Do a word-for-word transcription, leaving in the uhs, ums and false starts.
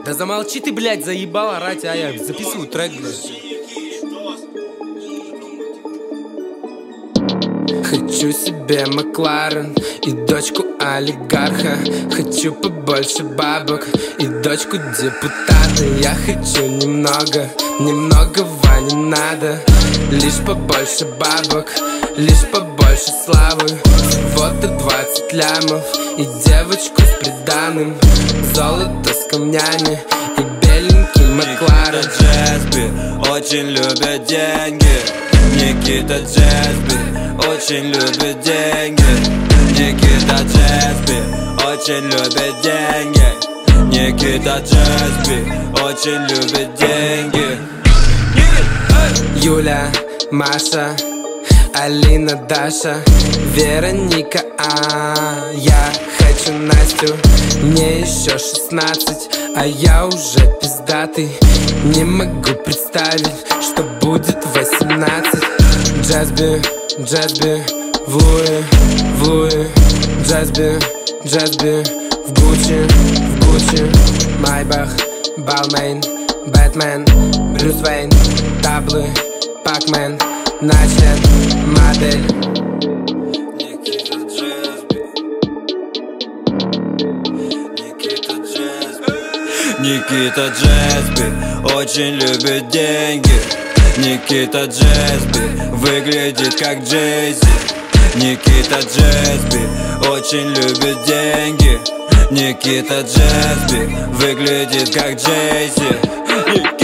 Да замолчи ты, блядь, заебал орать, а я записываю трек, блядь. Хочу себе Макларен и дочку олигарха. Хочу побольше бабок и дочку депутата. Я хочу немного, немногого не надо. Лишь побольше бабок, лишь побольше славы. Всего-то двадцать лямов и девочку с приданым. Золото с камнями и беленький Макларен. Никита Джесби очень любит деньги. Никита Джесби очень любит деньги. Никита Джесби очень любит деньги. Никита Джесби очень любит деньги. Юля, Маша, Алина, Даша, Вероника, а я хочу Настю. Мне еще шестнадцать, а я уже пиздатый. Не могу представить, что будет восемнадцать. Джесби, Джесби, в Луи, в Луи. Джесби, Джесби, в Гуччи, в Гуччи. Майбах, Балмейн, Бэтмен, Брюс Вейн, таблы, Пакмен, начлен, модель. Никита Джесби, Никита Джесби. Никита Джесби очень любит деньги. Никита Джесби выглядит как Джей-Зи. Никита Джесби очень любит деньги. Никита Джесби выглядит как Джей-Зи.